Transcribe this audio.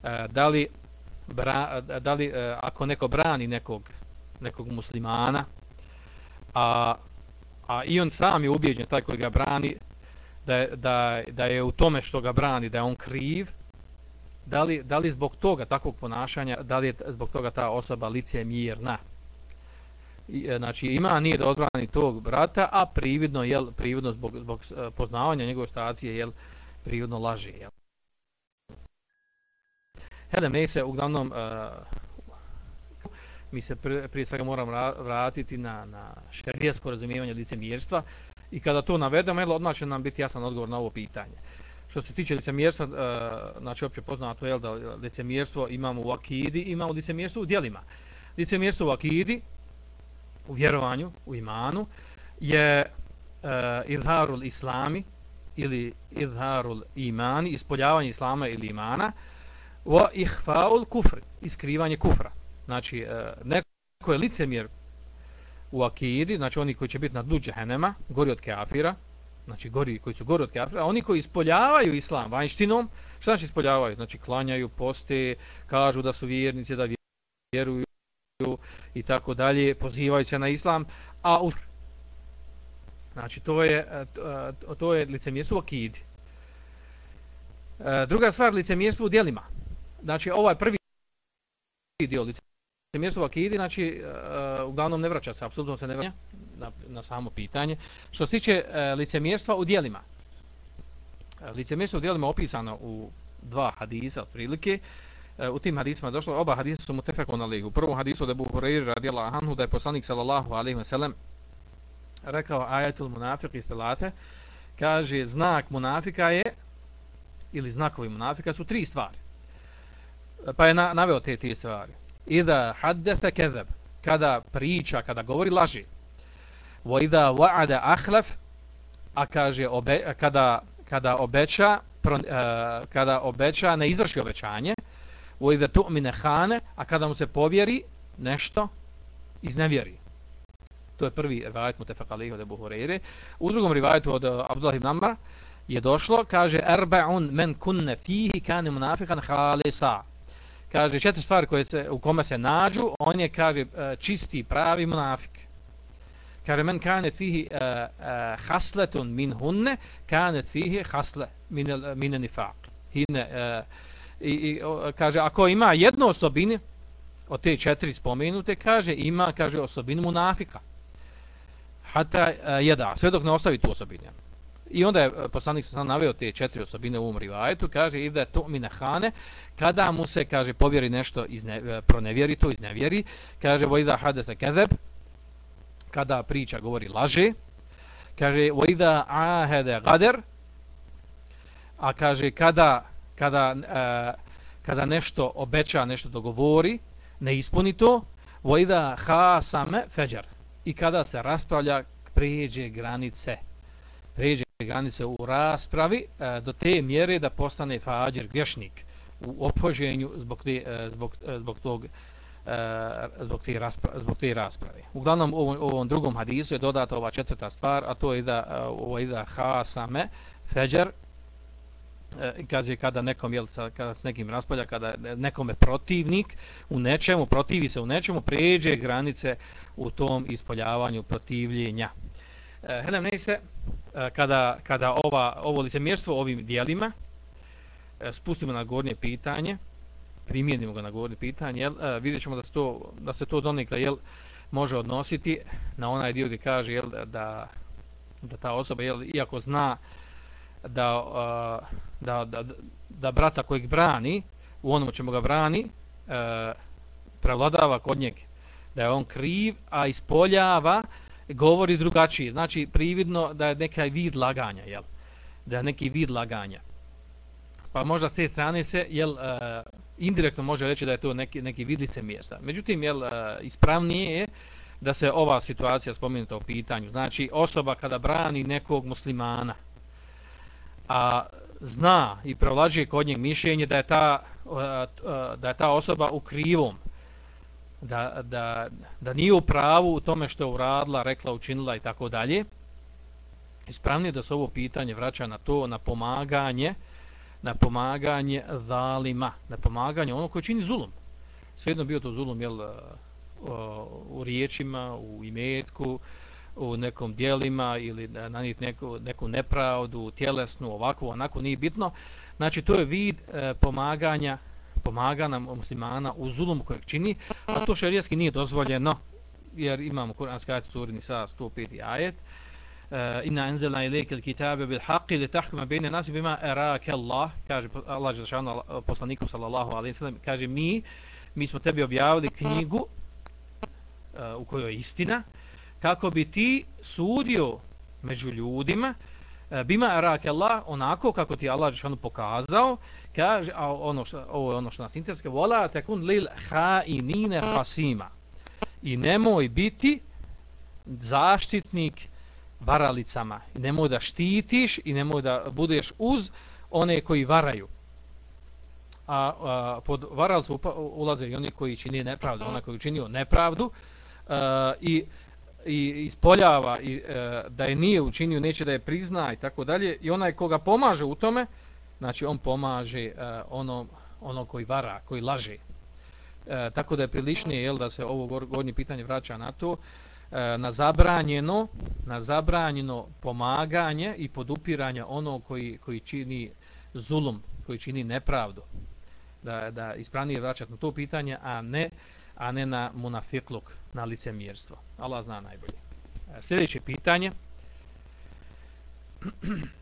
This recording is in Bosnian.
da li ako neko brani nekog muslimana, a i on sam je ubijeđen, taj koji ga brani, da je u tome što ga brani, da je on kriv, da li zbog toga takvog ponašanja, da li je zbog toga ta osoba licemjerna. Znači ima nije da odbrani tog brata, a prividno zbog poznavanja njegove situacije prividno laže. Ne se uglavnom mi se prije svega moramo vratiti na šerijatsko razumijevanje licemjerstva i kada to navedemo, odmah će nam biti jasan odgovor na ovo pitanje. Što se tiče licemjerstva, znači opće poznato da licemjerstvo imamo u akidi, imamo licemjerstvo u djelima. Licemjerstvo u akidi, u vjerovanju, u imanu, je izharul islami ili izharul imani, ispoljavanje islama ili imana, wa ihfaul kufr, iskrivanje kufra. Znači, neko je licemjer u akidi, znači oni koji će biti na dnu džehennema, gori od kafira, znači koji su gori od kafira, a oni koji ispoljavaju islam vanjštinom, šta znači ispoljavaju? Znači, klanjaju, poste, kažu da su vjernici, da vjeruju i tako dalje, pozivaju se na islam, znači to je licemjerstvo u akidi. Druga stvar, licemjerstvo u djelima. Znači ovaj prvi dio licemjerstvo u akidi, znači uglavnom ne vraća se, apsolutno se ne vraća na samo pitanje. Što se tiče licemjerstva u djelima. Licemjerstvo u djelima opisano u dva hadisa otprilike. U tim hadisima je došlo, oba hadisa su mutefekun alejhi. U prvom hadisu od Ebu Hurajre radijallahu anhu da je poslanik sallallahu alejhi ve sellem rekao ajatul munafiqi thalate, kaže znak munafika je, ili znakovi munafika su tri stvari. Pa je naveo te stvari. Ida haddatha kezab, kada priča, kada govori, laže. Wa ida wa'ada akhlaf, a kaže kada obeća ne izvrši obećanje. Wa ida tu'mina khane, a kada mu se povjeri nešto, iznevjeri. To je prvi rivajet mutefek alejhi od Ebu Hurajre. U drugom rivajetu od Abdullah ibn Amra je došlo, kaže arba'un men kunne fihi kana munafiqan khalisa. Kaže četiri stvari u kome se nađu, on je, kaže, čisti, pravi munafik. Kaže men kanet fihi hasletun min hunne, kanet fihi hasle min nifaq. Kaže, ako ima jednu osobinu od te četiri spomenute, kaže, ima, kaže, osobinu munafika. Hata jeda, sve dok ne ostavi tu osobinu. I onda je poslanik sam naveo te četiri osobine u ovom rivajetu, kaže ida tu'mina khane, kada mu se, kaže, povjeri nešto, pronevjeri to, iznevjeri, kaže wa ida hadatha kezab, kada priča, govori, laže, kaže wa ida ahada gadar, a kaže kada nešto obeća, nešto dogovori, ne ispuni to, wa ida khasama fajar, i kada se raspravlja, pređe granice u raspravi do te mjere da postane fađir, griješnik u opoženju zbog te rasprave. Uglavnom u ovom drugom hadisu je dodata ova četvrta stvar, a to je da hasame fađir, kaže kada kada s nekim raspravlja, kada nekome protivnik u nečemu, protivi se u nečemu, pređe granice u tom ispoljavanju protivljenja. Se kada ovo licemjerstvo ovim dijelima spustimo na gornje pitanje, primijenimo ga na gornje pitanje, vidjet ćemo da se to donekle može odnositi na onaj dio gdje kaže da ta osoba iako zna da brata kojeg brani, u onom čemu ga brani, prevladava kod njega da je on kriv, a ispoljava, govori drugačije, znači prividno da je neki vid laganja, da je neki vid laganja. Pa možda s te strane se indirektno može reći da je to neki vid licemjerstva. Međutim, ispravnije je da se ova situacija spomenuta u pitanju. Znači, osoba kada brani nekog muslimana, a zna i provlađuje kod njeg mišljenje da je ta osoba u krivom, da nije u pravu u tome što je uradila, rekla, učinila i tako dalje. Ispravnije da se ovo pitanje vraća na to, na pomaganje na pomaganje zalima, na pomaganje onog koji čini zulum. Svejedno bio to zulum, jel, u riječima, u imetku, u nekom djelima ili nanijeti neku nepravdu, tjelesnu, ovako, onako, nije bitno. Znači, to je vid pomaganja muslimana u zulumu kojeg čini, a to šerijatski nije dozvoljeno, jer imamo kuranski ajet suri Nisa 105. ajet. Inna anzalna ilayka al-kitaba bil haqqi li tahkuma bayna an-nasi bima araka Allah, kaže Allah dželle poslaniku sallallahu alejhi ve sellem, kaže mi smo tebi objavili knjigu u kojoj je istina, kako bi ti sudio među ljudima bima araka Allah, onako kako ti Allah dželle pokazao. Kaže, a ovo je ono što nas interesuje, wala takun lil kha'inina khasima, i nemoj biti zaštitnik varalicama, i nemoj da štitiš i nemoj da budeš uz one koji varaju. A pod varalcu ulaze i oni koji čini nepravdu, onaj koji činio nepravdu i ispoljava da je nije učinio, neće da je prizna i tako dalje, i onaj koga pomaže u tome, znači on pomaže ono koji vara, koji laže. Tako da je priličnije, jel, da se ovo gornje pitanje vraća na to, na zabranjeno pomaganje i podupiranje onog koji čini zulum, koji čini nepravdu. Da ispravnije vraćati na to pitanje, a ne na munafikluk, na licemjerstvo. Allah zna najbolje. Sljedeće pitanje.